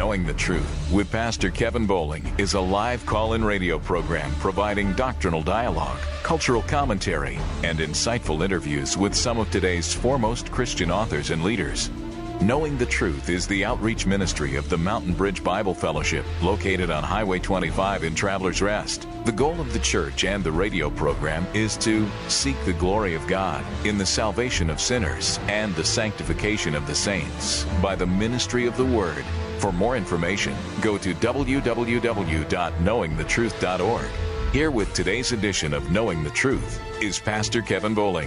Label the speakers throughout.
Speaker 1: Knowing the Truth with Pastor Kevin Bowling is a live call-in radio program providing doctrinal dialogue, cultural commentary, and insightful interviews with some of today's foremost Christian authors and leaders. Knowing the Truth is the outreach ministry of the Mountain Bridge Bible Fellowship, located on Highway 25 in Travelers Rest. The goal of the church and the radio program is to seek the glory of God in the salvation of sinners and the sanctification of the saints by the ministry of the Word. For more information, go to www.knowingthetruth.org. Here with today's edition of Knowing the Truth is Pastor Kevin Bowling.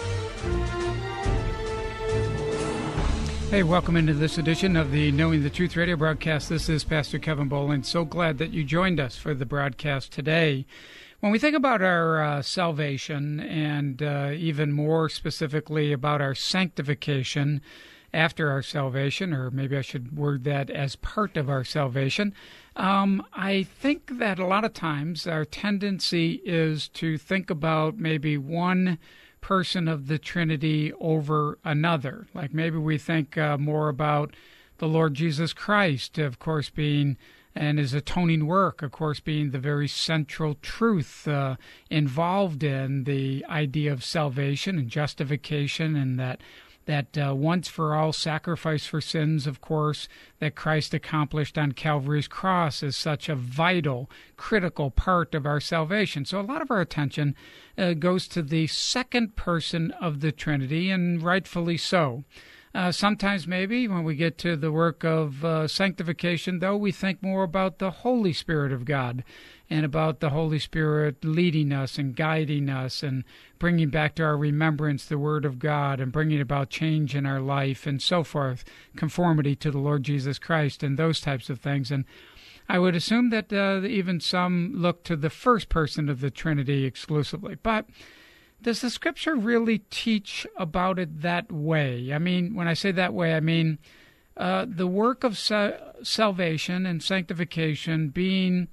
Speaker 2: Hey, welcome into this edition of the Knowing the Truth radio broadcast. This is Pastor Kevin Bowling. So glad that you joined us for the broadcast today. When we think about our salvation and even more specifically about our sanctification after our salvation, or maybe I should word that as part of our salvation, I think that a lot of times our tendency is to think about maybe one person of the Trinity over another. Like maybe we think more about the Lord Jesus Christ, of course, being, and his atoning work, of course, being the very central truth involved in the idea of salvation and justification, and that once for all sacrifice for sins, of course, that Christ accomplished on Calvary's cross is such a vital, critical part of our salvation. So a lot of our attention goes to the second person of the Trinity, and rightfully so. Sometimes maybe when we get to the work of sanctification, though, we think more about the Holy Spirit of God and about the Holy Spirit leading us and guiding us and bringing back to our remembrance the Word of God and bringing about change in our life and so forth, conformity to the Lord Jesus Christ and those types of things. And I would assume that even some look to the first person of the Trinity exclusively. But does the Scripture really teach about it that way? I mean, when I say that way, I mean the work of salvation and sanctification being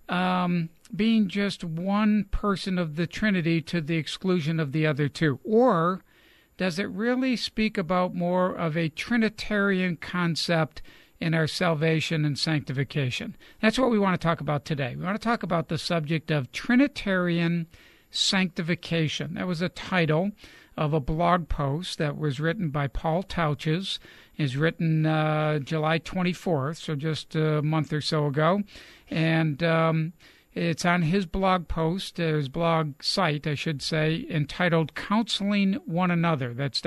Speaker 2: just one person of the Trinity to the exclusion of the other two? Or does it really speak about more of a Trinitarian concept in our salvation and sanctification? That's what we want to talk about today. We want to talk about the subject of Trinitarian sanctification. That was a title of a blog post that was written by Paul Touches. Is written July 24th, so just a month or so ago. And it's on his blog post, his blog site, I should say, entitled Counseling One Another. That's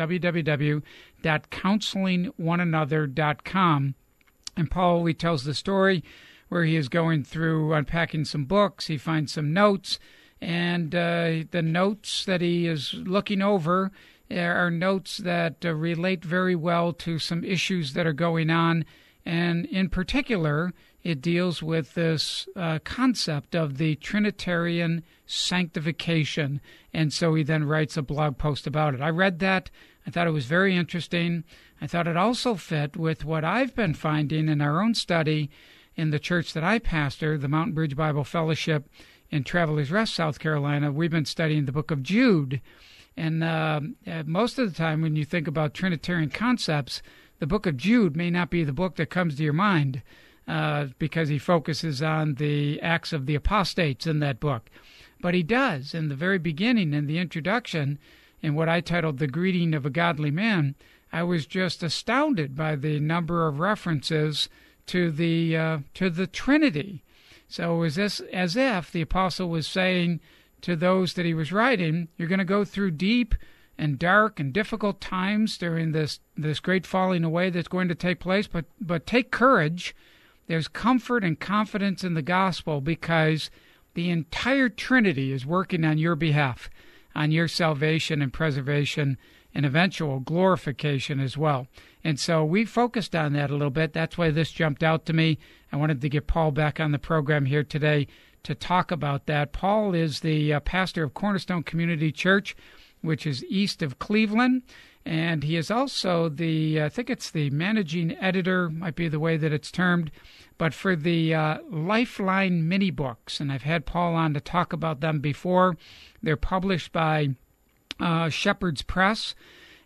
Speaker 2: www.counselingoneanother.com. And Paul, he tells the story where he is going through unpacking some books. He finds some notes, and the notes that he is looking over are notes that relate very well to some issues that are going on, and in particular, it deals with this concept of the Trinitarian sanctification, and so he then writes a blog post about it. I read that. I thought it was very interesting. I thought it also fit with what I've been finding in our own study in the church that I pastor, the Mountain Bridge Bible Fellowship in Travelers Rest, South Carolina. We've been studying the book of Jude. And most of the time when you think about Trinitarian concepts, the book of Jude may not be the book that comes to your mind because he focuses on the acts of the apostates in that book. But he does, in the very beginning, in the introduction, in what I titled The Greeting of a Godly Man, I was just astounded by the number of references to the Trinity. So it was as if the apostle was saying to those that he was writing, you're going to go through deep and dark and difficult times during this great falling away that's going to take place, but take courage. There's comfort and confidence in the gospel because the entire Trinity is working on your behalf, on your salvation and preservation and eventual glorification as well. And so we focused on that a little bit. That's why this jumped out to me. I wanted to get Paul back on the program here today to talk about that. Paul is the pastor of Cornerstone Community Church, which is east of Cleveland, and he is also I think it's the managing editor, might be the way that it's termed, but for the Lifeline mini books, and I've had Paul on to talk about them before. They're published by Shepherd's Press,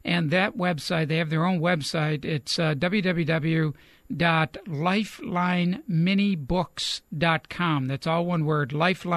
Speaker 2: And that website, they have their own website. It's www.lifelineminibooks.com. That's all one word,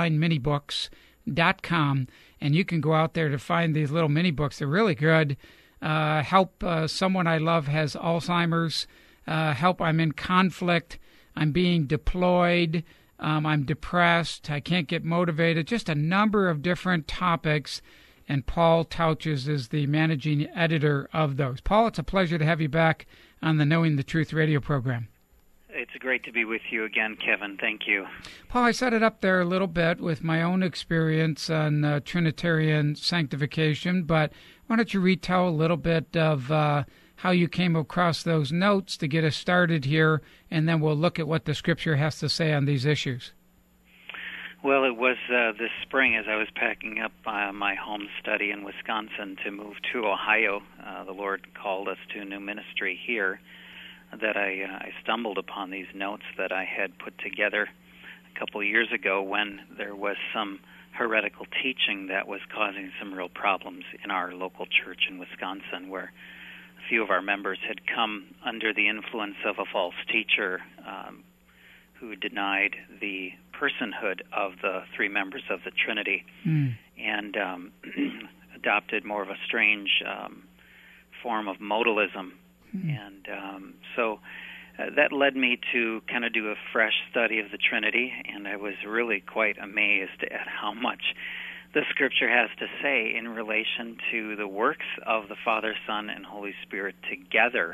Speaker 2: lifelineminibooks.com. And you can go out there to find these little mini books. They're really good. Help someone I love has Alzheimer's. Help I'm in conflict. I'm being deployed. I'm depressed. I can't get motivated. Just a number of different topics. And Paul Tautges is the managing editor of those. Paul, it's a pleasure to have you back on the Knowing the Truth radio program.
Speaker 3: It's great to be with you again, Kevin. Thank you.
Speaker 2: Paul, I set it up there a little bit with my own experience on Trinitarian sanctification, but why don't you retell a little bit of how you came across those notes to get us started here, and then we'll look at what the Scripture has to say on these issues.
Speaker 3: Well, it was this spring as I was packing up my home study in Wisconsin to move to Ohio. The Lord called us to a new ministry here, that I stumbled upon these notes that I had put together a couple of years ago when there was some heretical teaching that was causing some real problems in our local church in Wisconsin, where a few of our members had come under the influence of a false teacher who denied the personhood of the three members of the Trinity and adopted more of a strange form of modalism. And so that led me to kind of do a fresh study of the Trinity, and I was really quite amazed at how much the Scripture has to say in relation to the works of the Father, Son, and Holy Spirit together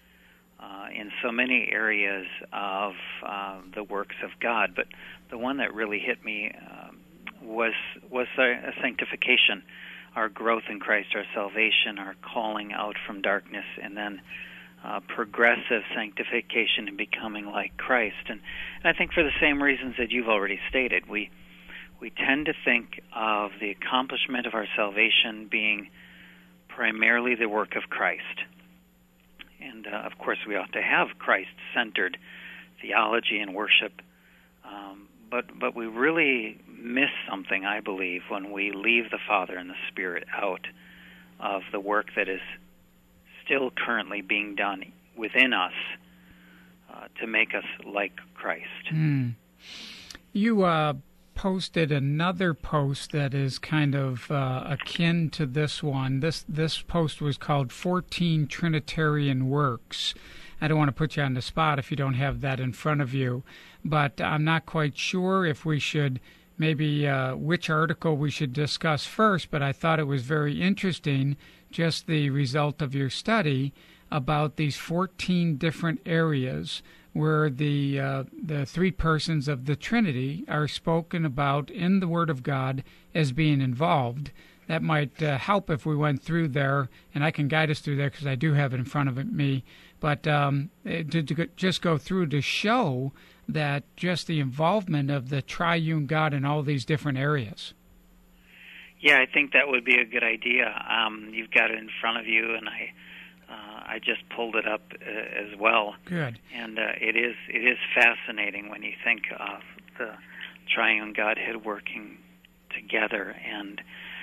Speaker 3: in so many areas of the works of God. But the one that really hit me was a sanctification, our growth in Christ, our salvation, our calling out from darkness, and then progressive sanctification and becoming like Christ. And I think for the same reasons that you've already stated, we tend to think of the accomplishment of our salvation being primarily the work of Christ. And, of course, we ought to have Christ-centered theology and worship. But we really miss something, I believe, when we leave the Father and the Spirit out of the work that is still currently being done within us to make us like Christ.
Speaker 2: You posted another post that is kind of akin to this one. This post was called 14 Trinitarian Works. I don't want to put you on the spot if you don't have that in front of you, but I'm not quite sure if we should maybe which article we should discuss first, but I thought it was very interesting, just the result of your study about these 14 different areas where the three persons of the Trinity are spoken about in the Word of God as being involved. That might help if we went through there, and I can guide us through there because I do have it in front of me. But to just go through to show that just the involvement of the triune God in all these different areas.
Speaker 3: Yeah, I think that would be a good idea. You've got it in front of you, and I just pulled it up as well.
Speaker 2: Good.
Speaker 3: And it is fascinating when you think of the triune Godhead working together, and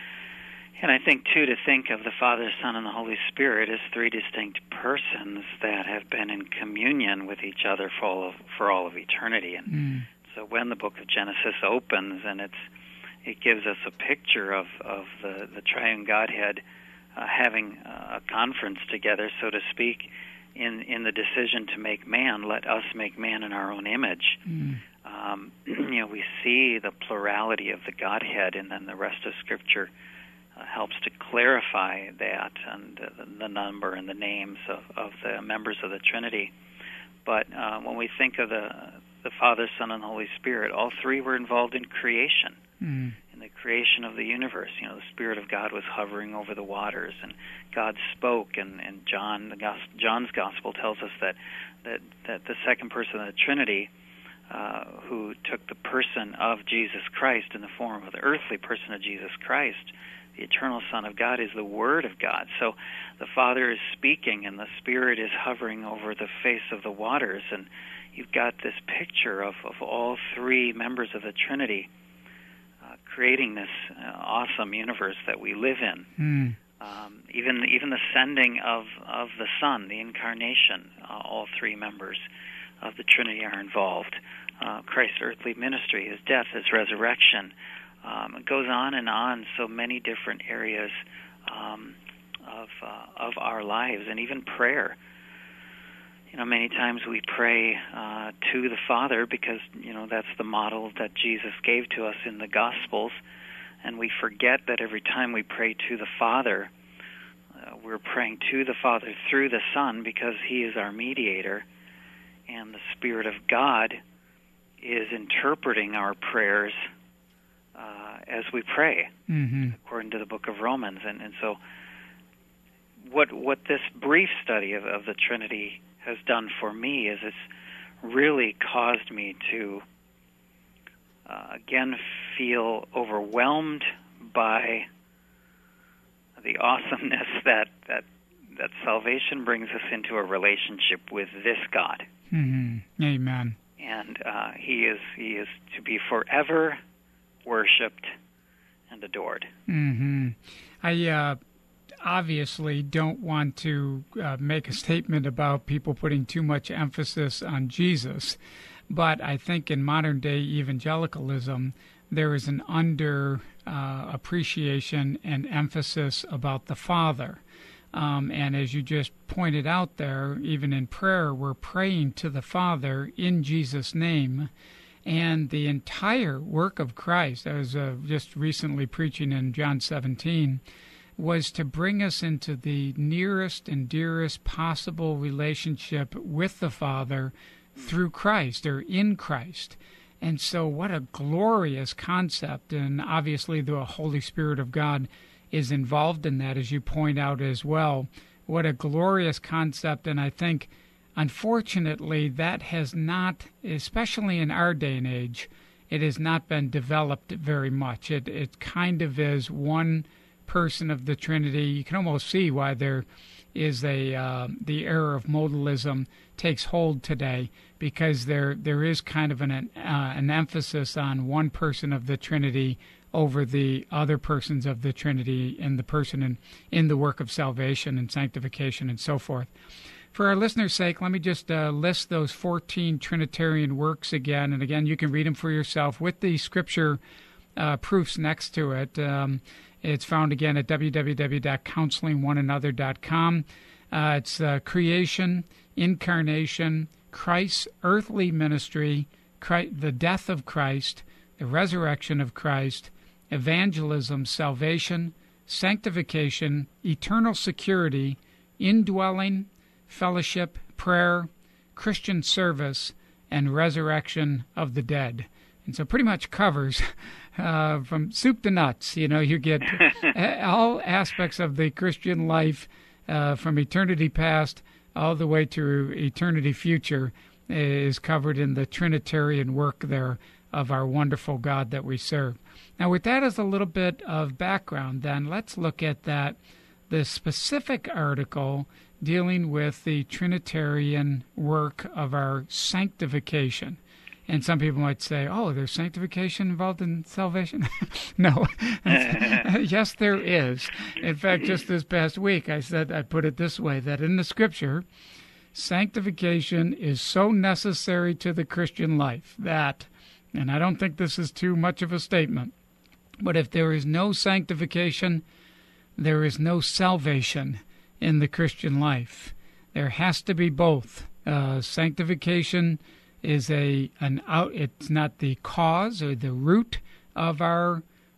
Speaker 3: I think too to think of the Father, Son, and the Holy Spirit as three distinct persons that have been in communion with each other for all of eternity. And so when the book of Genesis opens and it gives us a picture of the triune Godhead having a conference together, so to speak, in the decision to make man, let us make man in our own image. We see the plurality of the Godhead, and then the rest of Scripture helps to clarify that and the number and the names of the members of the Trinity. But when we think of the Father, Son, and Holy Spirit, all three were involved in creation. In the creation of the universe, the Spirit of God was hovering over the waters, and God spoke. And John's Gospel tells us that the second person of the Trinity, who took the person of Jesus Christ in the form of the earthly person of Jesus Christ, the eternal Son of God, is the Word of God. So the Father is speaking, and the Spirit is hovering over the face of the waters, and you've got this picture of all three members of the Trinity creating this awesome universe that we live in. even the sending of the Son, the incarnation. All three members of the Trinity are involved. Christ's earthly ministry, his death, his resurrection. It goes on, so many different areas of our lives, and even prayer. Many times we pray to the Father because, that's the model that Jesus gave to us in the Gospels, and we forget that every time we pray to the Father, we're praying to the Father through the Son because he is our mediator, and the Spirit of God is interpreting our prayers as we pray, according to the book of Romans. And so what this brief study of the Trinity has done for me is it's really caused me to, again, feel overwhelmed by the awesomeness that salvation brings us into a relationship with this God.
Speaker 2: Mm-hmm. Amen.
Speaker 3: And he is to be forever worshipped and adored.
Speaker 2: Mm-hmm. I obviously don't want to make a statement about people putting too much emphasis on Jesus, but I think in modern-day evangelicalism there is an appreciation and emphasis about the Father. And as you just pointed out there, even in prayer, we're praying to the Father in Jesus' name. And the entire work of Christ, I was just recently preaching in John 17, was to bring us into the nearest and dearest possible relationship with the Father through Christ or in Christ. And so what a glorious concept, and obviously the Holy Spirit of God is involved in that, as you point out as well. What a glorious concept, and I think, unfortunately, that has not, especially in our day and age, it has not been developed very much. It kind of is one person of the Trinity. You can almost see why there is the error of modalism takes hold today, because there is kind of an emphasis on one person of the Trinity over the other persons of the Trinity and the person in the work of salvation and sanctification and so forth. For our listeners' sake, let me just list those 14 Trinitarian works again. And again, you can read them for yourself with the scripture proofs next to it. It's found again at www.counselingoneanother.com. It's creation, incarnation, Christ's earthly ministry, the death of Christ, the resurrection of Christ, evangelism, salvation, sanctification, eternal security, indwelling, fellowship, prayer, Christian service, and resurrection of the dead. And so pretty much covers from soup to nuts. You get all aspects of the Christian life from eternity past all the way to eternity future is covered in the Trinitarian work there of our wonderful God that we serve. Now, with that as a little bit of background, then let's look at the specific article dealing with the Trinitarian work of our sanctification. And some people might say, oh, there's sanctification involved in salvation? No. Yes, there is. In fact, just this past week, I put it this way, that in the Scripture, sanctification is so necessary to the Christian life that, and I don't think this is too much of a statement, but if there is no sanctification, there is no salvation in the Christian life. There has to be both. Sanctification is it's not the cause or the root of our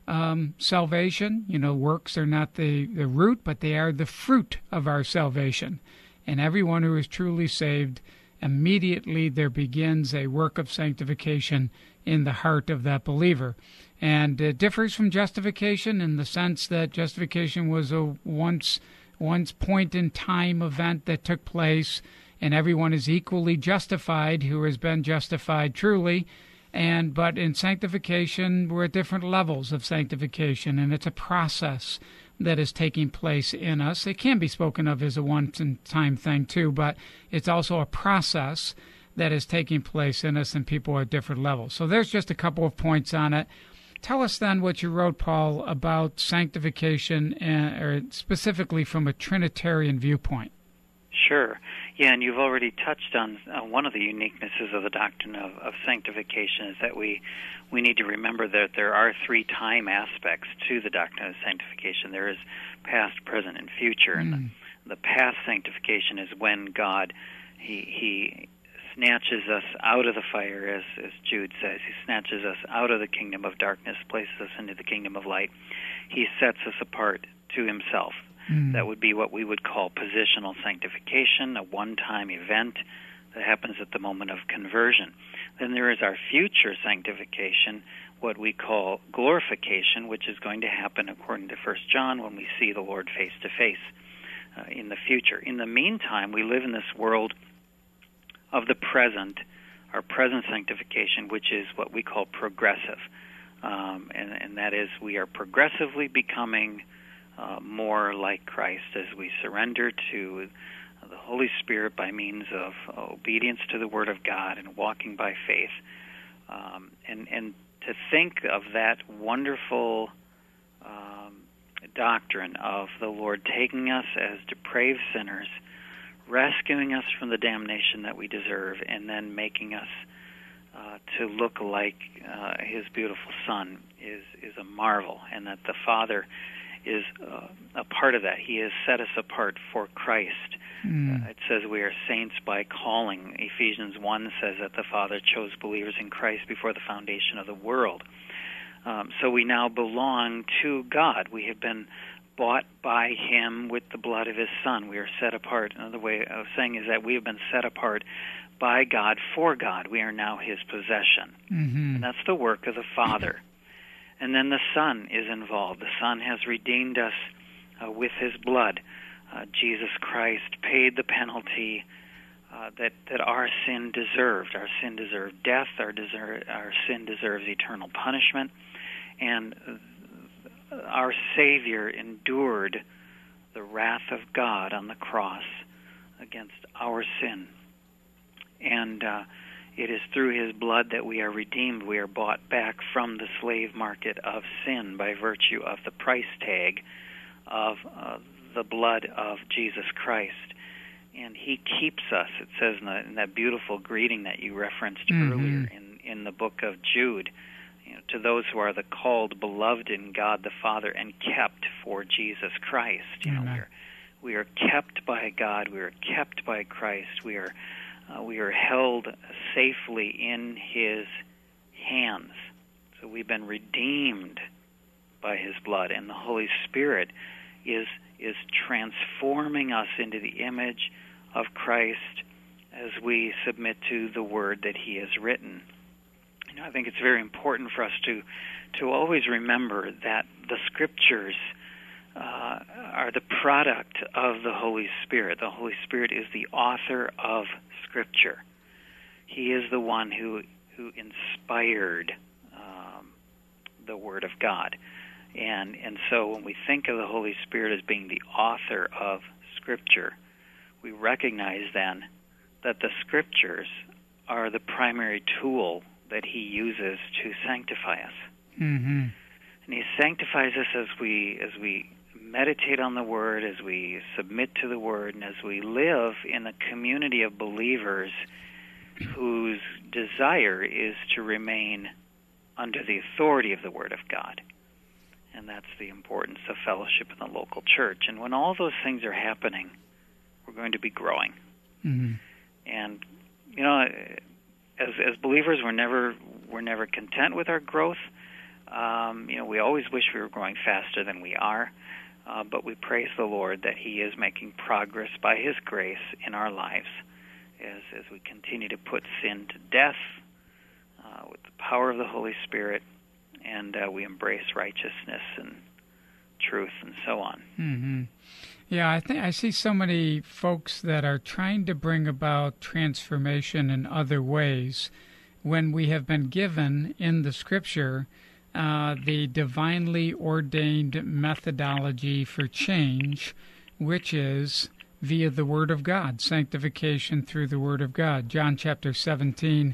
Speaker 2: salvation. Works are not the root, but they are the fruit of our salvation. And everyone who is truly saved, immediately there begins a work of sanctification in the heart of that believer. And it differs from justification in the sense that justification was a once point in time event that took place, and everyone is equally justified who has been justified truly. But in sanctification, we're at different levels of sanctification, and it's a process that is taking place in us. It can be spoken of as a one-time thing too, but it's also a process that is taking place in us, and people are at different levels. So there's just a couple of points on it. Tell us then what you wrote, Paul, about sanctification, or specifically from a Trinitarian viewpoint.
Speaker 3: Sure. Yeah, and you've already touched on one of the uniquenesses of the doctrine of sanctification is that we need to remember that there are three time aspects to the doctrine of sanctification. There is past, present, and future. And the past sanctification is when God, He snatches us out of the fire, as Jude says. He snatches us out of the kingdom of darkness, places us into the kingdom of light. He sets us apart to Himself. That would be what we would call positional sanctification, a one-time event that happens at the moment of conversion. Then there is our future sanctification, what we call glorification, which is going to happen according to 1 John when we see the Lord face to face in the future. In the meantime, we live in this world of the present, our present sanctification, which is what we call progressive. And that is, we are progressively becoming more like Christ as we surrender to the Holy Spirit by means of obedience to the Word of God and walking by faith. And to think of that wonderful doctrine of the Lord taking us as depraved sinners, rescuing us from the damnation that we deserve, and then making us to look like His beautiful Son is a marvel, and that the Father is a part of that. He has set us apart for Christ. It says we are saints by calling. Ephesians 1 says that the Father chose believers in Christ before the foundation of the world. So we now belong to God. We have been bought by Him with the blood of His Son. We are set apart. Another way of saying is that we have been set apart by God for God. We are now His possession. And that's the work of the Father. And then the Son is involved. The Son has redeemed us with His blood. Jesus Christ paid the penalty that our sin deserved. Our sin deserved death. Our sin deserves eternal punishment. And our Savior endured the wrath of God on the cross against our sin. And it is through His blood that we are redeemed. We are bought back from the slave market of sin by virtue of the price tag of the blood of Jesus Christ. And He keeps us, it says in that beautiful greeting that you referenced earlier in the book of Jude, to those who are the called, beloved in God the Father, and kept for Jesus Christ. We are kept by God. We are kept by Christ. We are held safely in His hands. So we've been redeemed by His blood, and the Holy Spirit is transforming us into the image of Christ as we submit to the Word that He has written. I think it's very important for us to always remember that the Scriptures are the product of the Holy Spirit. The Holy Spirit is the author of Scripture. He is the one who inspired the Word of God. And so when we think of the Holy Spirit as being the author of Scripture, we recognize then that the Scriptures are the primary tool that He uses to sanctify us. And He sanctifies us as we meditate on the Word, as we submit to the Word, and as we live in a community of believers whose desire is to remain under the authority of the Word of God. And that's the importance of fellowship in the local church. And when all those things are happening, we're going to be growing. And, as believers, we're never content with our growth. We always wish we were growing faster than we are. But we praise the Lord that He is making progress by His grace in our lives as we continue to put sin to death with the power of the Holy Spirit, and we embrace righteousness and truth and so on.
Speaker 2: Yeah, I think I see so many folks that are trying to bring about transformation in other ways when we have been given in the Scripture the divinely ordained methodology for change, which is via the Word of God, sanctification through the Word of God. John chapter 17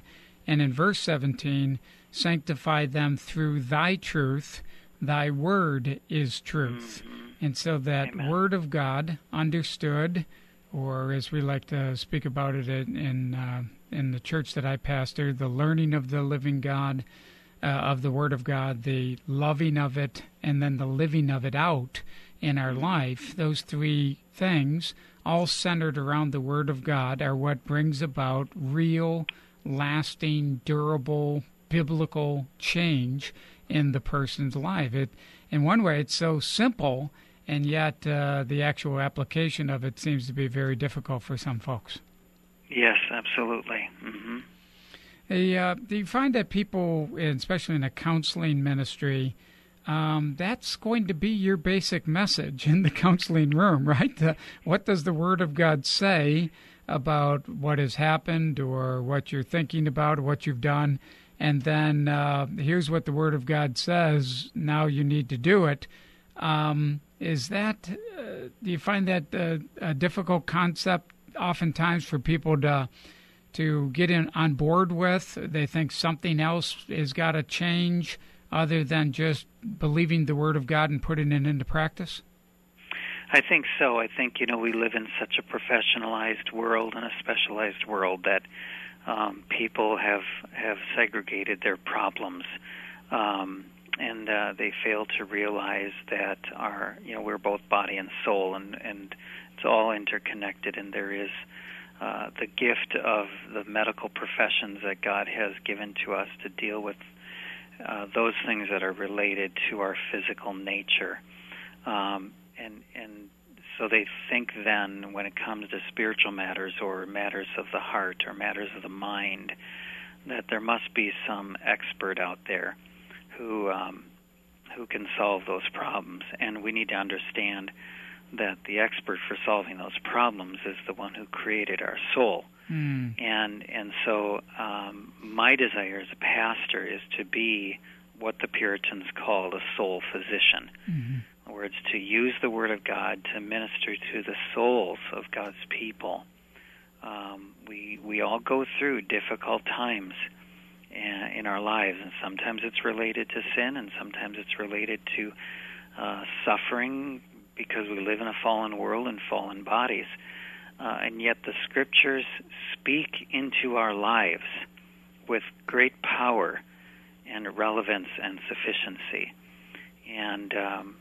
Speaker 2: And in verse 17, sanctify them through thy truth. Thy word is truth. And so that
Speaker 3: Amen.
Speaker 2: word of God, understood, or as we like to speak about it in the church that I pastor, the learning of the living God, of the Word of God, the loving of it, and then the living of it out in our life, those three things, all centered around the Word of God, are what brings about real, lasting, durable, biblical change in the person's life. In one way, it's so simple, and yet the actual application of it seems to be very difficult for some folks.
Speaker 3: Yes, absolutely. Mm-hmm.
Speaker 2: Do you find that people, especially in a counseling ministry, that's going to be your basic message in the counseling room, right? What does the Word of God say about what has happened or what you're thinking about, what you've done, and then here's what the Word of God says, now you need to do it. Is that, do you find that a difficult concept oftentimes for people to get on board with? They think something else has got to change other than just believing the Word of God and putting it into practice?
Speaker 3: I think so. I think, we live in such a professionalized world and a specialized world that people have segregated their problems, and they fail to realize that we're both body and soul, and it's all interconnected, and there is the gift of the medical professions that God has given to us to deal with those things that are related to our physical nature. And so they think then when it comes to spiritual matters or matters of the heart or matters of the mind that there must be some expert out there who can solve those problems. And we need to understand that the expert for solving those problems is the one who created our soul. And so my desire as a pastor is to be what the Puritans called a soul physician. In other words, to use the Word of God to minister to the souls of God's people. We all go through difficult times in our lives, and sometimes it's related to sin, and sometimes it's related to suffering because we live in a fallen world and fallen bodies. And yet the Scriptures speak into our lives with great power and relevance and sufficiency. And,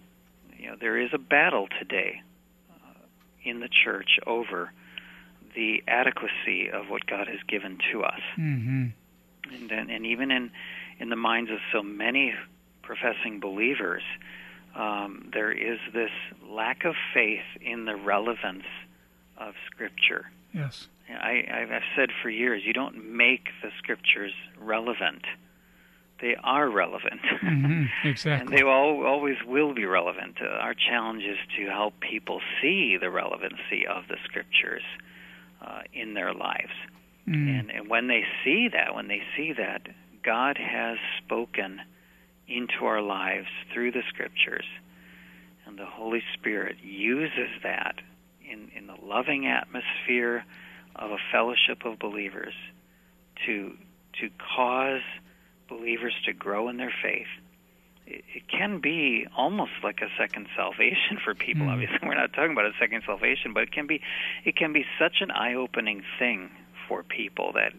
Speaker 3: there is a battle today in the church over the adequacy of what God has given to us. And even in the minds of so many professing believers, there is this lack of faith in the relevance of Scripture.
Speaker 2: Yes.
Speaker 3: I've said for years, you don't make the Scriptures relevant. They are relevant.
Speaker 2: Exactly.
Speaker 3: And they always will be relevant. Our challenge is to help people see the relevancy of the Scriptures in their lives. And when they see that, God has spoken into our lives through the Scriptures, and the Holy Spirit uses that in the loving atmosphere of a fellowship of believers to cause believers to grow in their faith. It can be almost like a second salvation for people. Obviously, we're not talking about a second salvation, but it can be such an eye-opening thing for people that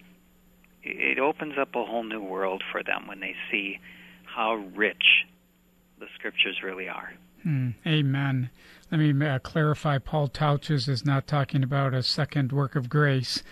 Speaker 3: it opens up a whole new world for them when they see how rich the Scriptures really are.
Speaker 2: Amen. Let me clarify, Paul Touches is not talking about a second work of grace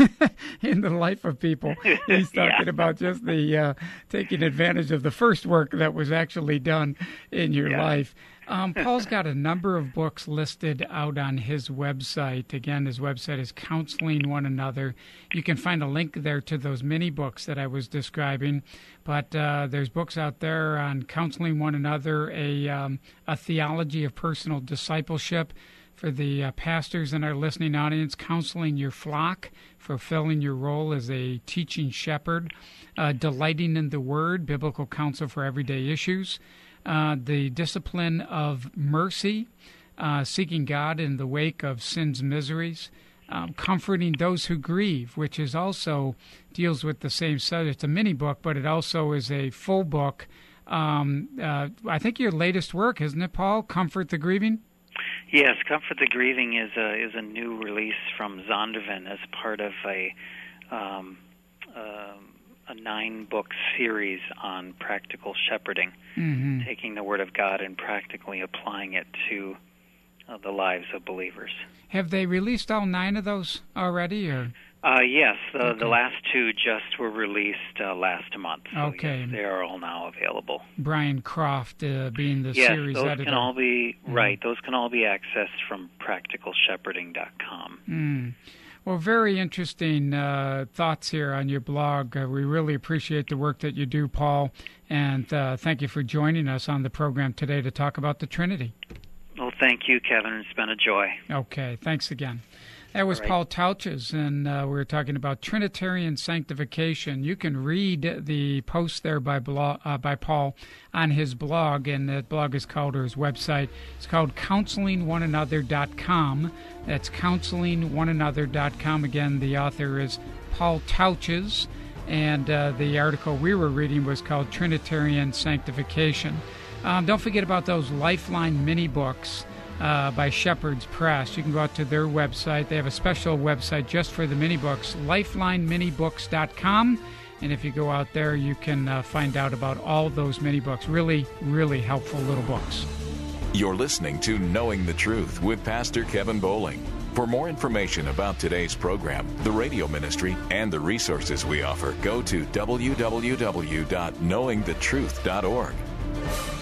Speaker 2: in the life of people. He's talking about just the taking advantage of the first work that was actually done in your life. Paul's got a number of books listed out on his website. Again, his website is Counseling One Another. You can find a link there to those mini books that I was describing. But there's books out there on Counseling One Another, a theology of personal discipleship for the pastors in our listening audience, Counseling Your Flock, fulfilling your role as a teaching shepherd, Delighting in the Word, biblical counsel for everyday issues, the discipline of mercy, seeking God in the wake of sin's miseries, Comforting Those Who Grieve, which is also deals with the same subject. It's a mini book, but it also is a full book. I think your latest work, isn't it, Paul? Comfort the Grieving?
Speaker 3: Yes, Comfort the Grieving is a new release from Zondervan as part of a 9-book series on practical shepherding, taking the Word of God and practically applying it to the lives of believers.
Speaker 2: Have they released all 9 of those already, or?
Speaker 3: Yes, the last 2 just were released last month. So
Speaker 2: okay,
Speaker 3: yes, they are all now available.
Speaker 2: Brian Croft being the
Speaker 3: yes,
Speaker 2: series editor.
Speaker 3: Yes, those can all be right. Those can all be accessed from practicalshepherding.com.
Speaker 2: Well, very interesting thoughts here on your blog. We really appreciate the work that you do, Paul, and thank you for joining us on the program today to talk about the Trinity.
Speaker 3: Well, thank you, Kevin. It's been a joy.
Speaker 2: Okay, thanks again. That was
Speaker 3: right.
Speaker 2: Paul Tautges, and we were talking about Trinitarian sanctification. You can read the post there by Paul on his blog, and that blog is called, or his website, it's called counselingonanother.com. That's counselingonanother.com. Again, the author is Paul Tautges, and the article we were reading was called Trinitarian Sanctification. Don't forget about those Lifeline mini books by Shepherd's Press. You can go out to their website. They have a special website just for the mini books, lifelineminibooks.com. And if you go out there, you can find out about all those mini books. Really, really helpful little books.
Speaker 1: You're listening to Knowing the Truth with Pastor Kevin Bowling. For more information about today's program, the radio ministry, and the resources we offer, go to www.knowingthetruth.org.